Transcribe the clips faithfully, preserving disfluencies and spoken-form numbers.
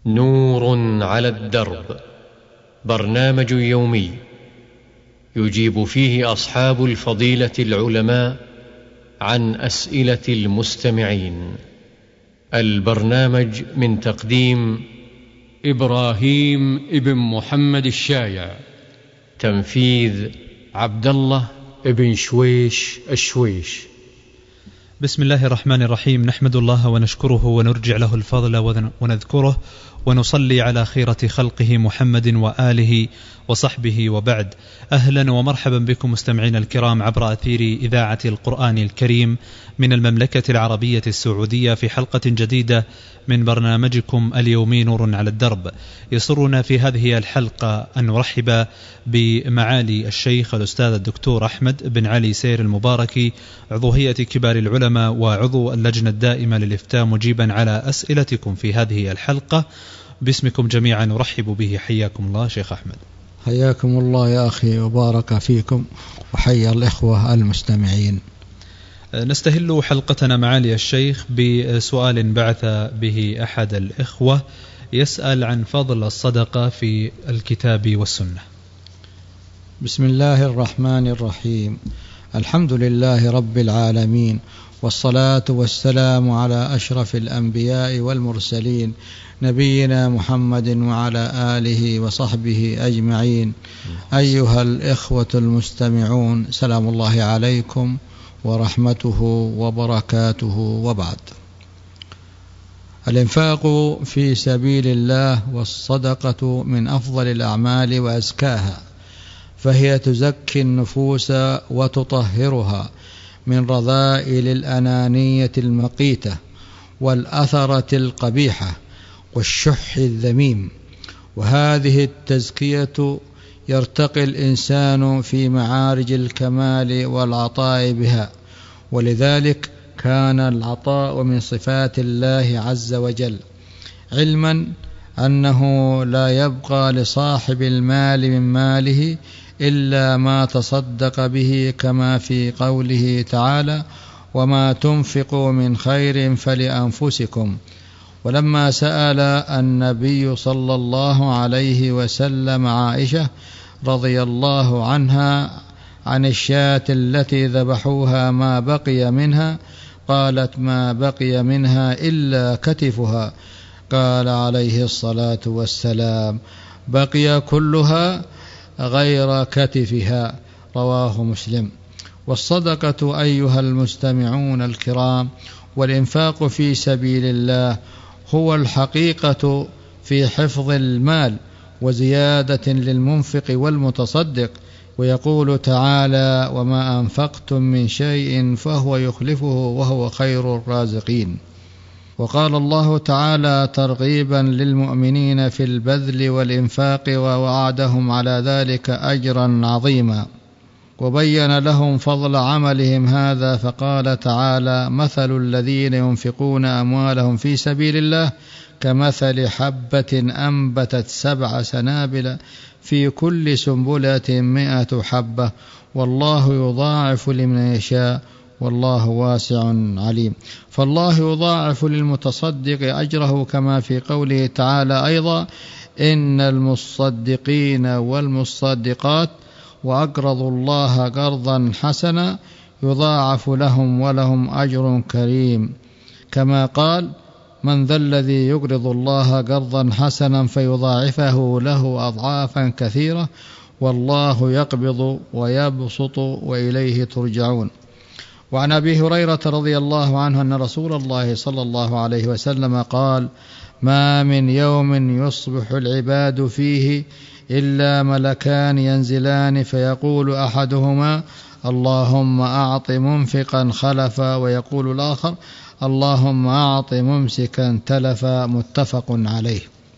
نور على الدرب، برنامج يومي يجيب فيه أصحاب الفضيلة العلماء عن أسئلة المستمعين. البرنامج من تقديم إبراهيم ابن محمد الشايع، تنفيذ عبد الله ابن شويش الشويش. بسم الله الرحمن الرحيم، نحمد الله ونشكره ونرجع له الفضل ونذكره ونصلي على خيرة خلقه محمد وآله وصحبه، وبعد. أهلا ومرحبا بكم مستمعين الكرام عبر أثير إذاعة القرآن الكريم من المملكة العربية السعودية في حلقة جديدة من برنامجكم اليومي نور على الدرب. يسرنا في هذه الحلقة أن نرحب بمعالي الشيخ الأستاذ الدكتور أحمد بن علي سير المباركي، عضو هيئة كبار العلماء وعضو اللجنة الدائمة للإفتاء، مجيبا على أسئلتكم في هذه الحلقة. باسمكم جميعا نرحب به. حياكم الله شيخ أحمد. حياكم الله يا أخي وبارك فيكم، وحيا الإخوة المستمعين. نستهل حلقتنا معالي الشيخ بسؤال بعث به أحد الإخوة، يسأل عن فضل الصدقة في الكتاب والسنة. بسم الله الرحمن الرحيم، الحمد لله رب العالمين، والصلاة والسلام على أشرف الأنبياء والمرسلين، نبينا محمد وعلى آله وصحبه أجمعين. أيها الإخوة المستمعون، سلام الله عليكم ورحمته وبركاته، وبعد. الإنفاق في سبيل الله والصدقة من أفضل الأعمال وأزكاها، فهي تزكي النفوس وتطهرها من رذائل الأنانية المقيتة والأثرة القبيحة والشح الذميم، وهذه التزكية يرتقي الإنسان في معارج الكمال والعطاء بها، ولذلك كان العطاء من صفات الله عز وجل، علما أنه لا يبقى لصاحب المال من ماله إلا ما تصدق به، كما في قوله تعالى: وما تنفقوا من خير فلأنفسكم. ولما سأل النبي صلى الله عليه وسلم عائشة رضي الله عنها عن الشاة التي ذبحوها ما بقي منها، قالت: ما بقي منها إلا كتفها. قال عليه الصلاة والسلام: بقي كلها غير كتفها، رواه مسلم. والصدقة أيها المستمعون الكرام والإنفاق في سبيل الله هو الحقيقة في حفظ المال وزيادة للمنفق والمتصدق، ويقول تعالى: وما أنفقتم من شيء فهو يخلفه وهو خير الرازقين. وقال الله تعالى ترغيبا للمؤمنين في البذل والإنفاق، ووعدهم على ذلك أجرا عظيما، وبين لهم فضل عملهم هذا، فقال تعالى: مثل الذين ينفقون أموالهم في سبيل الله كمثل حبة أنبتت سبع سنابل في كل سنبلة مئة حبة، والله يضاعف لمن يشاء، والله واسع عليم. فالله يضاعف للمتصدق أجره، كما في قوله تعالى أيضا: إن المصدقين والمصدقات وأقرضوا الله قرضا حسنا يضاعف لهم ولهم أجر كريم، كما قال: من ذا الذي يقرض الله قرضا حسنا فيضاعفه له أضعافا كثيرة، والله يقبض ويبسط وإليه ترجعون. وعن أبي هريرة رضي الله عنه أن رسول الله صلى الله عليه وسلم قال: ما من يوم يصبح العباد فيه إلا ملكان ينزلان، فيقول أحدهما: اللهم أعط منفقا خلفا، ويقول الآخر: اللهم أعط ممسكا تلفا، متفق عليه.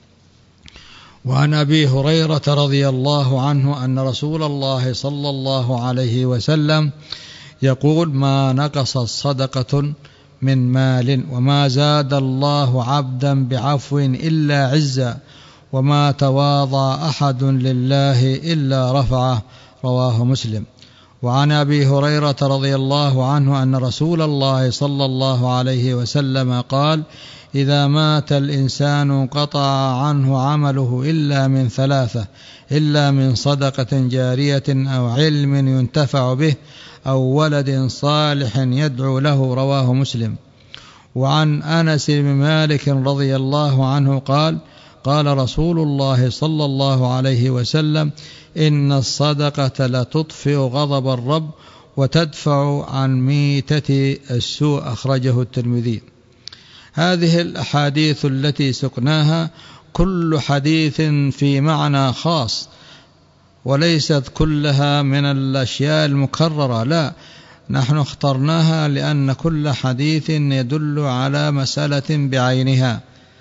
وعن أبي هريرة رضي الله عنه أن رسول الله صلى الله عليه وسلم يقول: ما نقصت صدقة من مال، وما زاد الله عبدا بعفو إلا عزا، وما تواضع أحد لله إلا رفعه، رواه مسلم. وعن أبي هريرة رضي الله عنه أن رسول الله صلى الله عليه وسلم قال: إذا مات الإنسان انقطع عنه عمله إلا من ثلاثة: إلا من صدقة جارية أو علم ينتفع به أو ولد صالح يدعو له. رواه مسلم. وعن أنس بن مالك رضي الله عنه قال: قال رسول الله صلى الله عليه وسلم: إن الصدقة لتطفئ غضب الرب وتدفع عن ميتة السوء. أخرجه الترمذي. هذه الأحاديث التي سقناها كل حديث في معنى خاص، وليست كلها من الأشياء المكررة، لا، نحن اخترناها لأن كل حديث يدل على مسألة بعينها.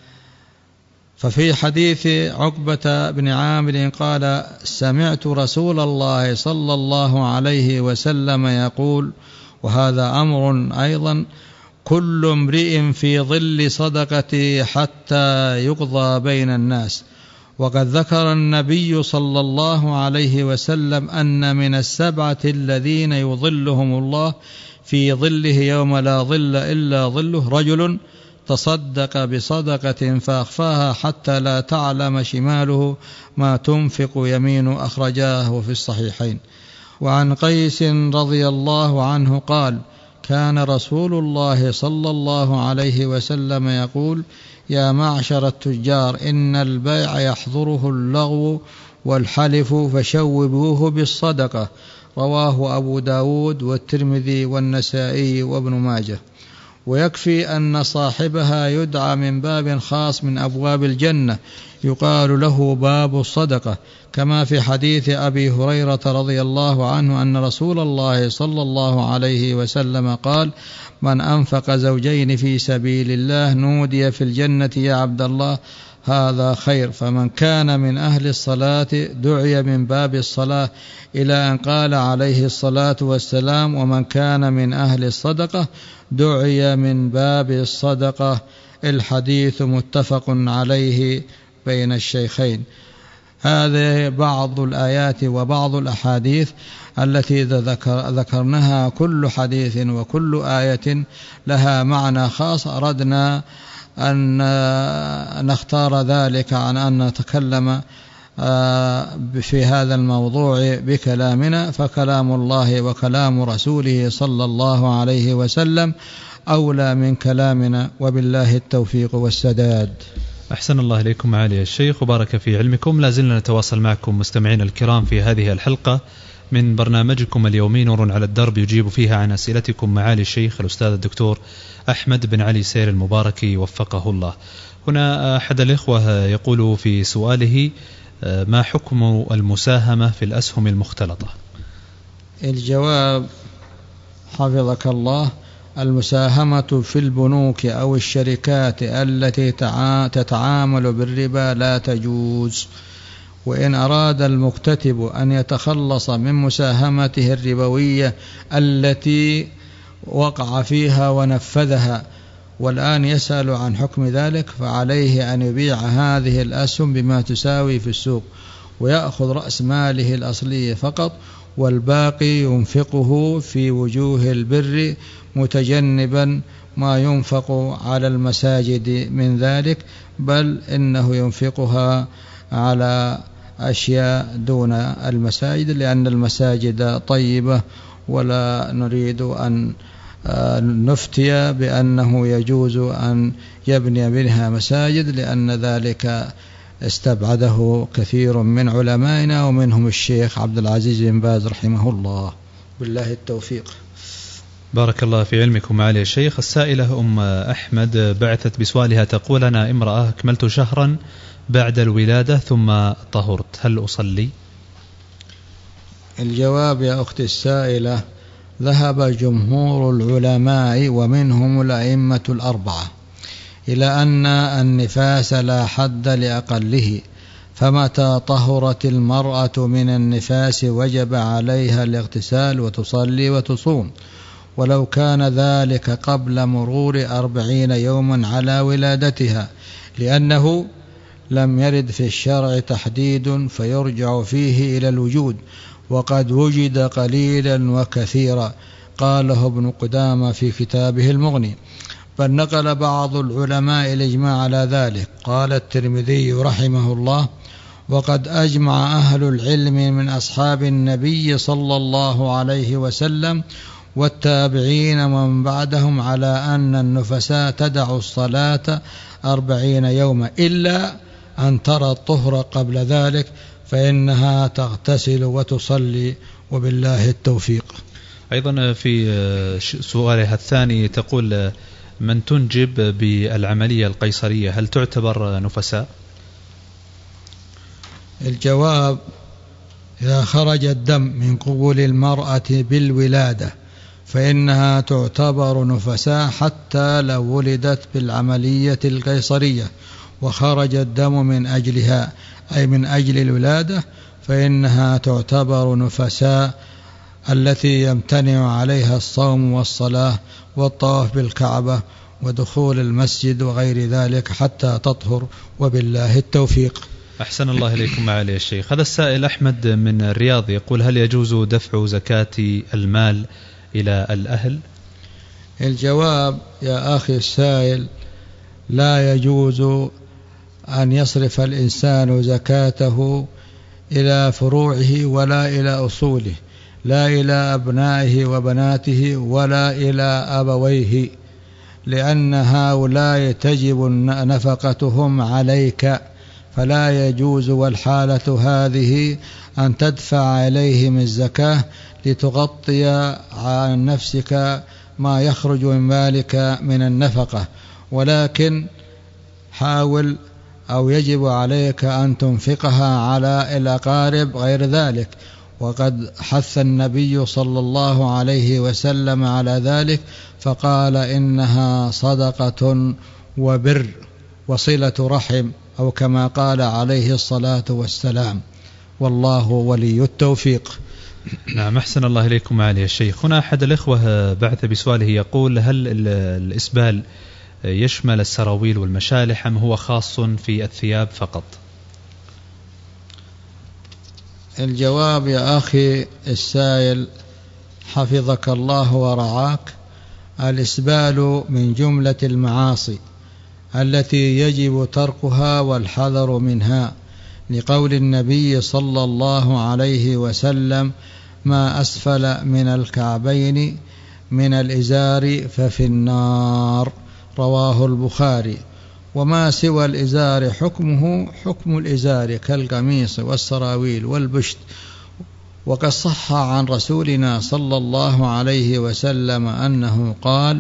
ففي حديث عقبة بن عامر قال: سمعت رسول الله صلى الله عليه وسلم يقول، وهذا أمر أيضا: كل امرئ في ظل صدقته حتى يقضى بين الناس. وقد ذكر النبي صلى الله عليه وسلم أن من السبعة الذين يظلهم الله في ظله يوم لا ظل إلا ظله: رجل تصدق بصدقة فأخفاها حتى لا تعلم شماله ما تنفق يمينه. أخرجاه في الصحيحين. وعن قيس رضي الله عنه قال: كان رسول الله صلى الله عليه وسلم يقول: يا معشر التجار، إن البيع يحضره اللغو والحلف فشوبوه بالصدقة. رواه أبو داود والترمذي والنسائي وابن ماجه. ويكفي أن صاحبها يدعى من باب خاص من أبواب الجنة يقال له باب الصدقة، كما في حديث أبي هريرة رضي الله عنه أن رسول الله صلى الله عليه وسلم قال: من أنفق زوجين في سبيل الله نودي في الجنة يا عبد الله هذا خير. فمن كان من أهل الصلاة دعي من باب الصلاة، إلى أن قال عليه الصلاة والسلام: ومن كان من أهل الصدقة دعي من باب الصدقة. الحديث متفق عليه بين الشيخين. هذه بعض الآيات وبعض الأحاديث التي ذكر ذكرناها، كل حديث وكل آية لها معنى خاص. أردنا أن نختار ذلك عن أن نتكلم في هذا الموضوع بكلامنا، فكلام الله وكلام رسوله صلى الله عليه وسلم أولى من كلامنا، وبالله التوفيق والسداد. أحسن الله إليكم معالي الشيخ وبارك في علمكم. لازلنا نتواصل معكم مستمعين الكرام في هذه الحلقة من برنامجكم اليومي نور على الدرب، يجيب فيها عن أسئلتكم معالي الشيخ الأستاذ الدكتور أحمد بن علي سير المباركي وفقه الله. هنا أحد الإخوة يقول في سؤاله: ما حكم المساهمة في الأسهم المختلطة؟ الجواب حفظك الله: المساهمة في البنوك أو الشركات التي تتعامل بالربا لا تجوز. وإن أراد المكتتب أن يتخلص من مساهمته الربوية التي وقع فيها ونفذها والآن يسأل عن حكم ذلك، فعليه أن يبيع هذه الأسهم بما تساوي في السوق ويأخذ رأس ماله الأصلي فقط، والباقي ينفقه في وجوه البر متجنبا ما ينفق على المساجد من ذلك، بل إنه ينفقها على أشياء دون المساجد، لأن المساجد طيبة، ولا نريد أن نفتي بأنه يجوز أن يبني منها مساجد، لأن ذلك استبعده كثير من علمائنا ومنهم الشيخ عبد العزيز بن باز رحمه الله. بالله التوفيق. بارك الله في علمكم معالي الشيخ. السائلة أم أحمد بعثت بسؤالها تقول: أنا امرأة أكملت شهرا بعد الولادة ثم طهرت، هل أصلي؟ الجواب يا أختي السائلة: ذهب جمهور العلماء ومنهم الأئمة الأربعة إلى أن النفاس لا حد لأقله، فمتى طهرت المرأة من النفاس وجب عليها الاغتسال وتصلي وتصوم، ولو كان ذلك قبل مرور أربعين يوما على ولادتها، لأنه لم يرد في الشرع تحديد فيرجع فيه إلى الوجود، وقد وجد قليلا وكثيرا، قاله ابن قدامة في كتابه المغني. بل نقل بعض العلماء الإجماع على ذلك. قال الترمذي رحمه الله: وقد أجمع أهل العلم من أصحاب النبي صلى الله عليه وسلم والتابعين ومن بعدهم على أن النفساء تدع الصلاة أربعين يوما إلا أن ترى الطهر قبل ذلك فإنها تغتسل وتصلي، وبالله التوفيق. أيضا في سؤالها الثاني تقول: من تنجب بالعملية القيصرية هل تعتبر نفساء؟ الجواب: إذا خرج الدم من قبول المرأة بالولادة فإنها تعتبر نفساء حتى لو ولدت بالعملية القيصرية وخرج الدم من أجلها، أي من أجل الولادة، فإنها تعتبر نفساء التي يمتنع عليها الصوم والصلاة والطواف بالكعبة ودخول المسجد وغير ذلك حتى تطهر، وبالله التوفيق. أحسن الله إليكم معالي الشيخ. هذا السائل أحمد من الرياض يقول: هل يجوز دفع زكاة المال إلى الأهل؟ الجواب: يا أخي السائل، لا يجوز أن يصرف الإنسان زكاته إلى فروعه ولا إلى أصوله، لا إلى أبنائه وبناته ولا إلى أبويه، لأن هؤلاء تجب نفقتهم عليك، فلا يجوز والحالة هذه أن تدفع إليهم الزكاة لتغطي عن نفسك ما يخرج من مالك من النفقة، ولكن حاول أو يجب عليك أن تنفقها على الأقارب غير ذلك، وقد حث النبي صلى الله عليه وسلم على ذلك فقال: إنها صدقة وبر وصلة رحم، أو كما قال عليه الصلاة والسلام، والله ولي التوفيق. نعم، أحسن الله إليكم معالي الشيخ. هنا أحد الإخوة بعث بسؤاله يقول: هل الإسبال يشمل السراويل والمشالح أم هو خاص في الثياب فقط؟ الجواب: يا أخي السائل حفظك الله ورعاك، الإسبال من جملة المعاصي التي يجب تركها والحذر منها، لقول النبي صلى الله عليه وسلم: ما أسفل من الكعبين من الإزار ففي النار، رواه البخاري. وما سوى الإزار حكمه حكم الإزار كالقميص والسراويل والبشت. وقد صح عن رسولنا صلى الله عليه وسلم أنه قال: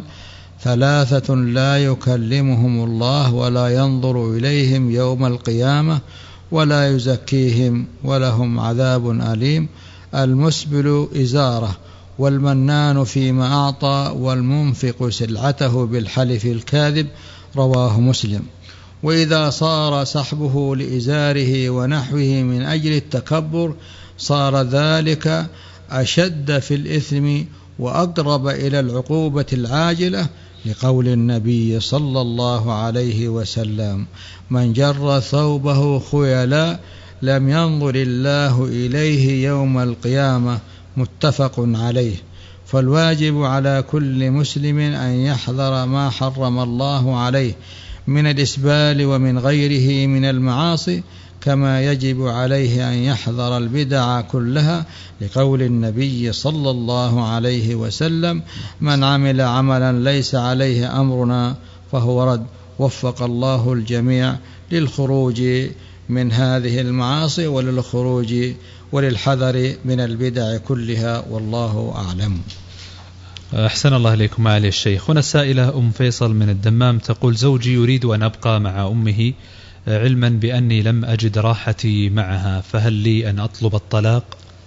ثلاثة لا يكلمهم الله ولا ينظر إليهم يوم القيامة ولا يزكيهم ولهم عذاب أليم: المسبل إزاره، والمنان فيما أعطى، والمنفق سلعته بالحلف الكاذب، رواه مسلم. وإذا صار سحبه لإزاره ونحوه من أجل التكبر صار ذلك أشد في الإثم وأقرب إلى العقوبة العاجلة، لقول النبي صلى الله عليه وسلم: من جر ثوبه خيلا لم ينظر الله إليه يوم القيامة، متفق عليه. فالواجب على كل مسلم أن يحذر ما حرم الله عليه من الإسبال ومن غيره من المعاصي، كما يجب عليه أن يحذر البدع كلها، لقول النبي صلى الله عليه وسلم: من عمل عملا ليس عليه أمرنا فهو رد. وفق الله الجميع للخروج من هذه المعاصي وللخروج وللحذر من البدع كلها، والله أعلم. أحسن الله إليكم معالي الشيخ. هنا السائلة أم فيصل من الدمام تقول: زوجي يريد أن أبقى مع أمه علما بأني لم أجد راحتي معها، فهل لي أن أطلب الطلاق؟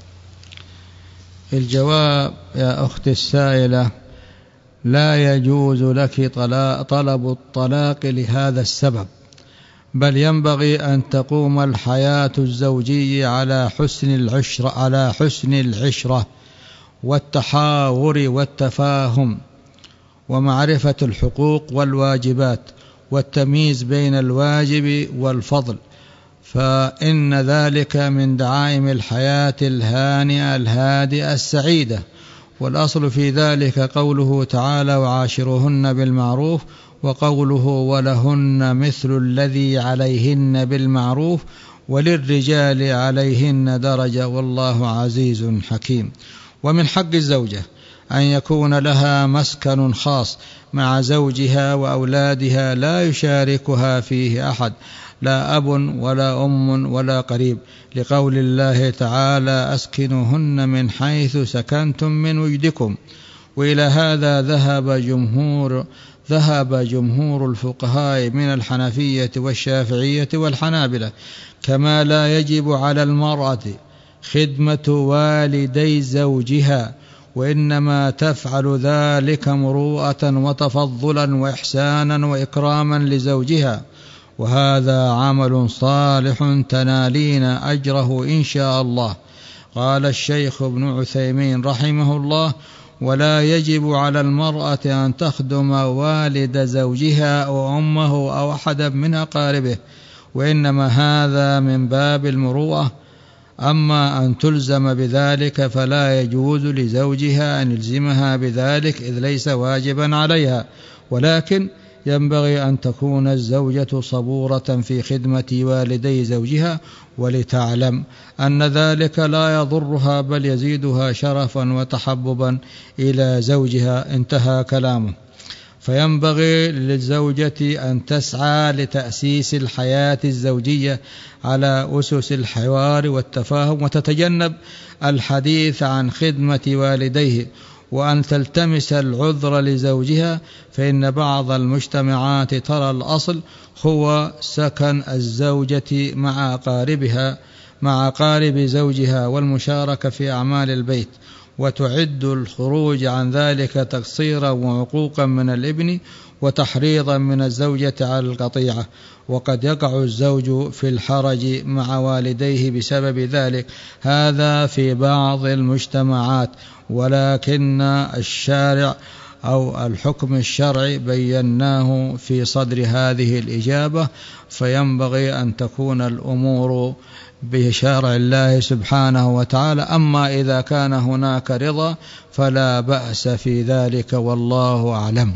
الجواب: يا أخت السائلة، لا يجوز لك طلب الطلاق لهذا السبب، بل ينبغي أن تقوم الحياة الزوجية على حسن العشرة على حسن العشرة والتحاور والتفاهم ومعرفة الحقوق والواجبات والتمييز بين الواجب والفضل، فإن ذلك من دعائم الحياة الهانئة الهادئة السعيدة. والأصل في ذلك قوله تعالى وعاشروهن بالمعروف، وقوله ولهن مثل الذي عليهن بالمعروف وللرجال عليهن درجة والله عزيز حكيم. ومن حق الزوجة أن يكون لها مسكن خاص مع زوجها وأولادها لا يشاركها فيه أحد، لا أب ولا أم ولا قريب، لقول الله تعالى أسكنوهن من حيث سكنتم من وجدكم. وإلى هذا ذهب جمهور ذهب جمهور الفقهاء من الحنفية والشافعية والحنابلة. كما لا يجب على المرأة خدمة والدي زوجها، وإنما تفعل ذلك مروءة وتفضلا وإحسانا وإكراما لزوجها، وهذا عمل صالح تنالين أجره إن شاء الله. قال الشيخ ابن عثيمين رحمه الله: ولا يجب على المرأة أن تخدم والد زوجها أو أمه أو أحدا من أقاربه، وإنما هذا من باب المروءة. أما أن تلزم بذلك فلا يجوز لزوجها أن يلزمها بذلك، إذ ليس واجبا عليها، ولكن ينبغي أن تكون الزوجة صبورة في خدمة والدي زوجها، ولتعلم أن ذلك لا يضرها بل يزيدها شرفا وتحببا إلى زوجها. انتهى كلامه. فينبغي للزوجة أن تسعى لتأسيس الحياة الزوجية على أسس الحوار والتفاهم، وتتجنب الحديث عن خدمة والديه، وأن تلتمس العذر لزوجها، فإن بعض المجتمعات ترى الأصل هو سكن الزوجة مع أقاربها مع أقارب زوجها والمشاركة في أعمال البيت، وتعد الخروج عن ذلك تقصيرا وعقوقا من الابن وتحريضا من الزوجة على القطيعة. وقد يقع الزوج في الحرج مع والديه بسبب ذلك، هذا في بعض المجتمعات، ولكن الشارع أو الحكم الشرعي بيناه في صدر هذه الإجابة. فينبغي أن تكون الأمور بشرع الله سبحانه وتعالى. أما إذا كان هناك رضا فلا بأس في ذلك، والله أعلم.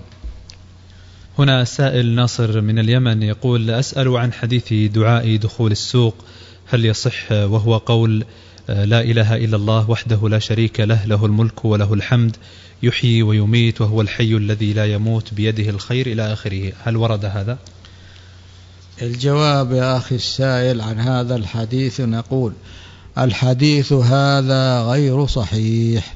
هنا سائل ناصر من اليمن يقول: أسأل عن حديث دعاء دخول السوق، هل يصح وهو قول لا إله إلا الله وحده لا شريك له، له الملك وله الحمد، يحيي ويميت وهو الحي الذي لا يموت بيده الخير إلى آخره، هل ورد هذا؟ الجواب يا أخي السائل عن هذا الحديث نقول: الحديث هذا غير صحيح،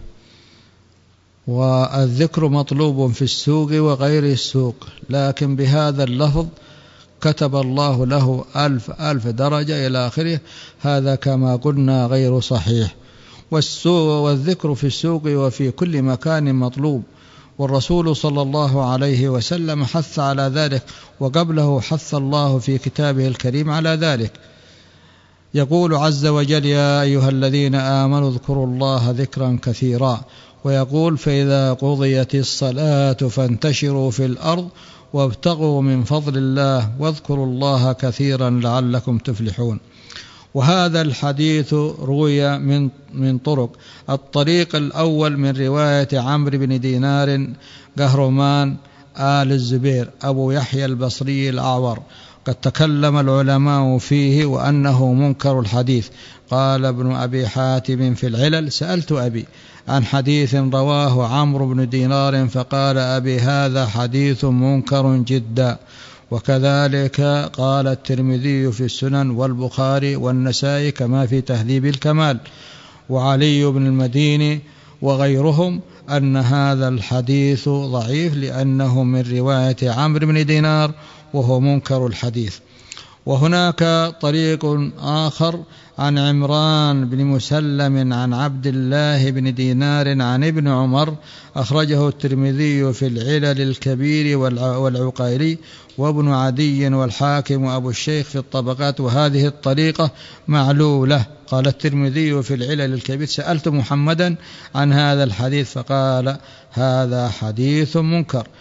والذكر مطلوب في السوق وغير السوق، لكن بهذا اللفظ كتب الله له ألف ألف درجة إلى آخره، هذا كما قلنا غير صحيح. والسوق والذكر في السوق وفي كل مكان مطلوب، والرسول صلى الله عليه وسلم حث على ذلك، وقبله حث الله في كتابه الكريم على ذلك. يقول عز وجل: يا أيها الذين آمنوا اذكروا الله ذكرا كثيرا، ويقول: فإذا قضيت الصلاة فانتشروا في الأرض وابتغوا من فضل الله واذكروا الله كثيرا لعلكم تفلحون. وهذا الحديث روي من من طرق. الطريق الأول من رواية عمرو بن دينار قهرمان آل الزبير أبو يحيى البصري الأعور، قد تكلم العلماء فيه وأنه منكر الحديث. قال ابن أبي حاتم في العلل: سألت أبي عن حديث رواه عمرو بن دينار فقال أبي: هذا حديث منكر جدا. وكذلك قال الترمذي في السنن والبخاري والنسائي كما في تهذيب الكمال، وعلي بن المديني وغيرهم أن هذا الحديث ضعيف لأنه من رواية عمرو بن دينار وهو منكر الحديث. وهناك طريق آخر عن عمران بن مسلم عن عبد الله بن دينار عن ابن عمر، أخرجه الترمذي في العلل الكبير والعقيلي وابن عدي والحاكم وأبو الشيخ في الطبقات، وهذه الطريقة معلولة. قال الترمذي في العلل الكبير: سألت محمدا عن هذا الحديث فقال: هذا حديث منكر.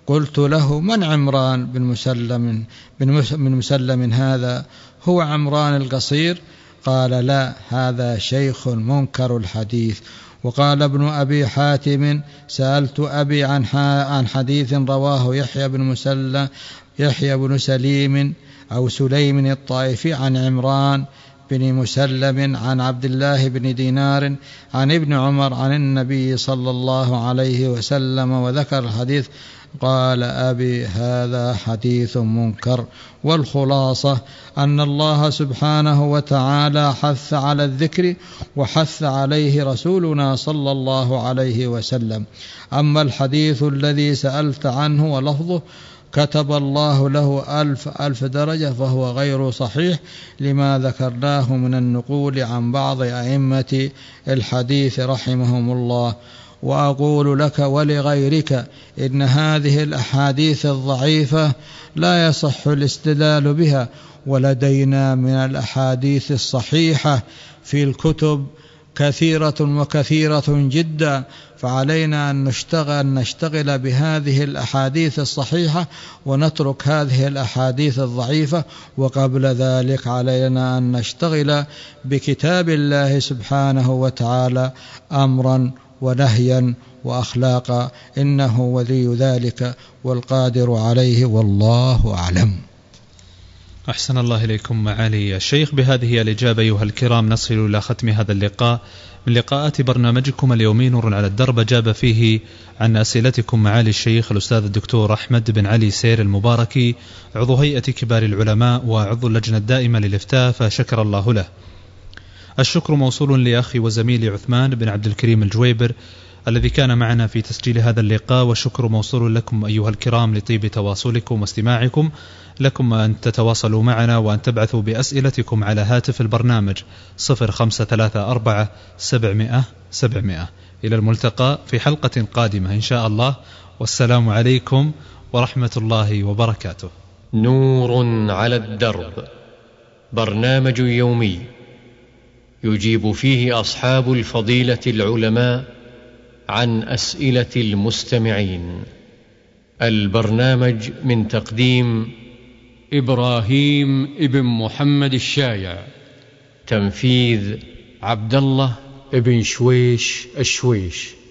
قلت له: من عمران بن مسلم بن مسلم هذا؟ هو عمران القصير؟ قال: لا، هذا شيخ منكر الحديث. وقال ابن أبي حاتم: سألت أبي عن حديث رواه يحيى بن مسلم يحيى بن سليم أو سليم الطائفي عن عمران بن مسلم عن عبد الله بن دينار عن ابن عمر عن النبي صلى الله عليه وسلم وذكر الحديث. قال أبي: هذا حديث منكر. والخلاصة أن الله سبحانه وتعالى حث على الذكر وحث عليه رسولنا صلى الله عليه وسلم. أما الحديث الذي سألت عنه ولفظه كتب الله له ألف ألف درجة فهو غير صحيح لما ذكرناه من النقول عن بعض أئمة الحديث رحمهم الله. وأقول لك ولغيرك إن هذه الأحاديث الضعيفة لا يصح الاستدلال بها، ولدينا من الأحاديث الصحيحة في الكتب كثيرة وكثيرة جدا، فعلينا أن نشتغل, نشتغل بهذه الأحاديث الصحيحة ونترك هذه الأحاديث الضعيفة. وقبل ذلك علينا أن نشتغل بكتاب الله سبحانه وتعالى أمرا ونهيا وأخلاقا، إنه ولي ذلك والقادر عليه، والله أعلم. أحسن الله إليكم معالي الشيخ. بهذه الإجابة أيها الكرام نصل إلى ختم هذا اللقاء من لقاءات برنامجكم اليومي نور على الدرب، جاب فيه عن أسئلتكم معالي الشيخ الأستاذ الدكتور أحمد بن علي سير المباركي، عضو هيئة كبار العلماء وعضو اللجنة الدائمة للإفتاء، فشكر الله له. الشكر موصول لأخي وزميلي عثمان بن عبد الكريم الجويبر الذي كان معنا في تسجيل هذا اللقاء، والشكر موصول لكم أيها الكرام لطيب تواصلكم واستماعكم. لكم أن تتواصلوا معنا وأن تبعثوا بأسئلتكم على هاتف البرنامج صفر خمسة ثلاثة أربعة سبعمائة سبعمائة. إلى الملتقى في حلقة قادمة إن شاء الله، والسلام عليكم ورحمة الله وبركاته. نور على الدرب، برنامج يومي يجيب فيه أصحاب الفضيلة العلماء عن أسئلة المستمعين. البرنامج من تقديم إبراهيم ابن محمد الشايع، تنفيذ عبد الله ابن شويش الشويش.